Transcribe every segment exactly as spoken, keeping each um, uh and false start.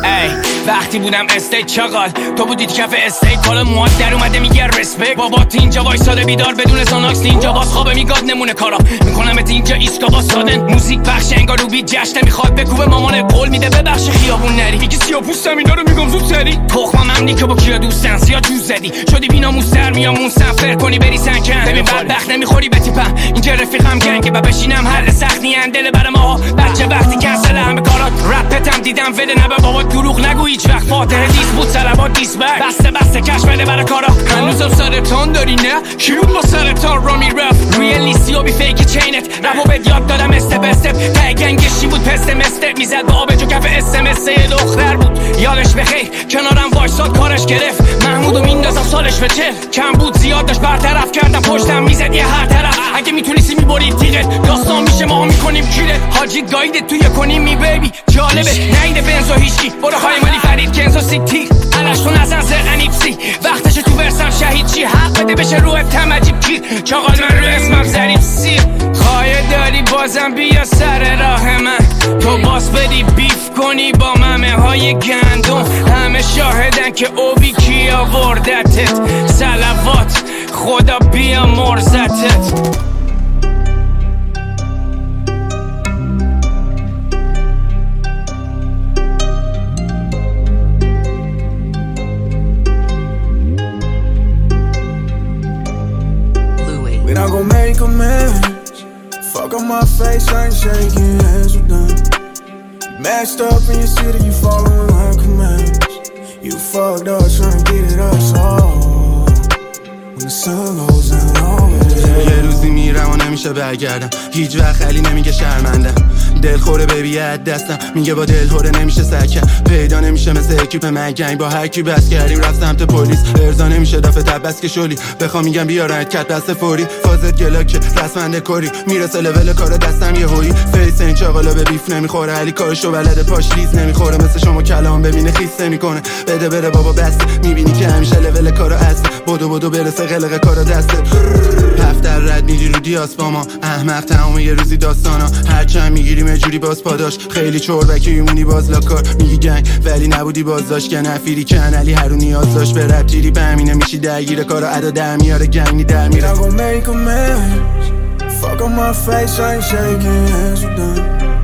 ای وقتی بودم استیج چاقال تو بودید کف استیج کالا مواد در اومده میگه رسپکت بابات اینجا وایساده بیدار بدون ساناکس اینجا باز خوابه میگاد نمونه کارا میکنمت اینجا ایسکا با سادن موزیک بخش انگار رو بیت جشن میخواد بکوبه مامان قول میده ببخش خیابون نری میگه سیاپوستم اینا رو میگم زود سری تخمم هم نیکه با کیا دوستن سیا جوز زدی شدی بیناموس در میامون سفر کنی بری سنکن ببین بدبخت نمیخوری به تیپم اینجا رفیقم گنگه و بشینم حل سختی اندل برای ما بچه وقتی کنسل همه کارات رپتم دیدم وله نبه بابا دروغ نگو هیچ وقت فاتحه دیس بود سلوات دیس بک بسته بسته کش بده برای کارا هنوزم سرطان داری نه کی بود با سرطان را میرفت ریالیستی و بی فیک چینت رپو بهت یاد دادم استپ استپ ته گنگشی بود پست مستپ میزد با آب جو کف اس ام اس دختر بود یادش بخیر کنارم وایساد کارش گرفت محمودو میندازم سالش به چل کم بود زیاد داشت برطرف کردم پشتم میزد یه هر طرف اگه میتونستی میبرید تیغت داستان میشه ما میکنیم کیره حاجی گایدت توی کنیم می بیبی جالبه نیده بنزو هیچکی برو خواهی مالی فرید کنزو سیتی علش تو نزن زرقنیپسی وقتش تو برسم شهید چی حق بده بشه روح تمجیب کیر چاقال من رو اسمم زریب سیر خواهی داری بازم بیا سر راه من تو باز بدی بیف کنی با ممه های گندم همه شاهدن که اوبی کی آوردتت صلوات خدا بیا مرزتت We not gon' make amends. Fuck on my face, I ain't shaking hands with them. Messed up in your city, you following my commands. You fucked up trying to get it us all. When the sun goes down, always. یه روزی میرم و نمیشه برگردم هیچ وقت خیلی نمیگه شرمندم دلخوره ببی از دستم میگه با دلهوره نمیشه سکم پیدا نمیشه مثل اکیپ مگنگ با هر کی بس کردیم رفت سمت پلیس ارضا نمیشه دفعه تب بس که شلی بخوام میگم بیارن کت دست فوری فازت گلاکه رسمنده کاری میرسه لول کار دستم یه هویی فیس این چاقالا به بیف نمیخوره علی کارشو بلده پاش لیز نمیخوره مثل شما کلام ببینه خیس نمیکنه بده بره بابا بس میبینی که همیشه لول کارا هست بدو بدو برسه قلق کارا دسته هفتر رد میگی رو دیاس با ما احمق تمام یه روزی داستانا هرچند میگیریم یه جوری باز پاداش خیلی چوربکی میمونی باز لاکار میگی گنگ ولی نبودی باز داشت که نفیری کن علی هر نیاز داشت به رپ جیری به همینه میشی درگیر کارا ادا در میاره گنگی در میره We not gon' make amends. Fuck on my face, I ain't shaking hands with them.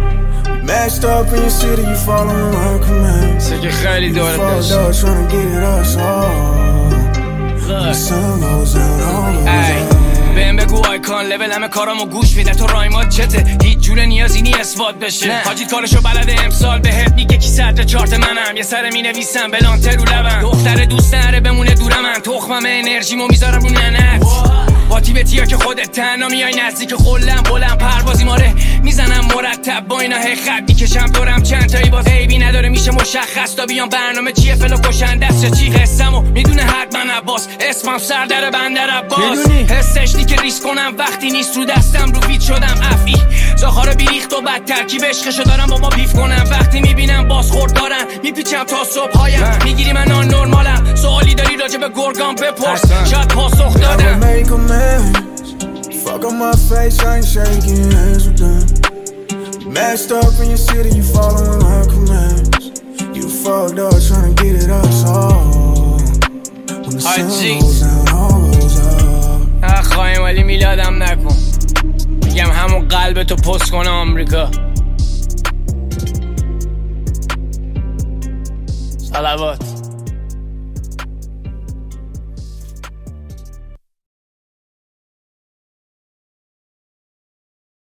Messed up in your city, you following my commands. سه که خیلی دارت داشت You fucked up trying to get it us all. When the sun goes down, always. بهم بگو آیکان لول همه کارامو گوش میده تو رایمات چته هیچ جور نیازی نی اثبات بشه حاجیت کارشو بلده امسال بهت میگه کی صدر چارت منم یه سر مینویسم بلانتر رو لبم دختر دوست نره بمونه دورم من تخمم انرژیمو میذارم رو ننت با تیبتیا که خودت تنها میای نزدیک خلم بلند پروازی ماره میزنم مرتب با اینا هی خط میکشم دورم چند تایی باز عیبی نداره میشه مشخص تا بیام برنامه چیه فلو کشنده است چی قسمو میدونه حتما عباس اسمم سردر بندر عباس حسش دی که ریس کنم وقتی نیست رو دستم رو بیت شدم افی زاخارا بیریخت و بد ترکیب عشقشو دارم با ما بیف کنم وقتی میبینم بازخورد دارم میپیچم تا صبح هایم میگیری من آن نرمالم سوالی داری راجع به گرگان بپرس شاید پاسخ دادم Fuck on my face, I ain't shaking hands with them. Messed up in your city, you following my commands. You fucked up trying to get it us all. When the sun goes down, all goes up. خواهیم ولی میلادم نکن میگم همون قلبتو پست کنه آمریکا صلوات